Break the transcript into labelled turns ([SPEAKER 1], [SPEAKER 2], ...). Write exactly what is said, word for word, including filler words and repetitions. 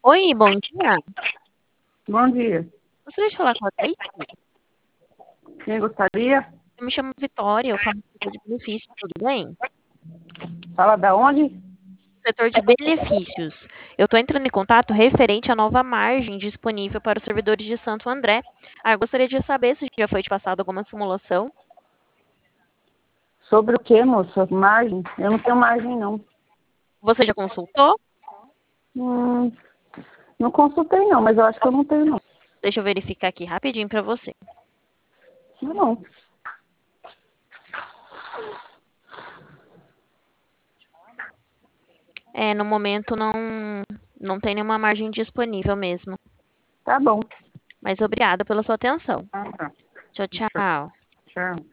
[SPEAKER 1] Oi, bom dia.
[SPEAKER 2] Bom dia.
[SPEAKER 1] Gostaria de falar com a Thaís?
[SPEAKER 2] Quem gostaria?
[SPEAKER 1] Eu me chamo Vitória, eu falo do setor de benefícios, tudo bem?
[SPEAKER 2] Fala da onde?
[SPEAKER 1] Setor de benefícios. Eu estou entrando em contato referente à nova margem disponível para os servidores de Santo André. Ah, eu gostaria de saber se já foi te passada alguma simulação.
[SPEAKER 2] Sobre o que, moça? Margem? Eu não tenho margem, não.
[SPEAKER 1] Você já consultou?
[SPEAKER 2] Hum, não consultei, não, mas eu acho que eu não tenho, não.
[SPEAKER 1] Deixa eu verificar aqui rapidinho para você.
[SPEAKER 2] Não, não.
[SPEAKER 1] É, no momento não, não tem nenhuma margem disponível mesmo.
[SPEAKER 2] Tá bom.
[SPEAKER 1] Mas obrigada pela sua atenção.
[SPEAKER 2] Ah, tá.
[SPEAKER 1] Tchau, tchau.
[SPEAKER 2] Tchau.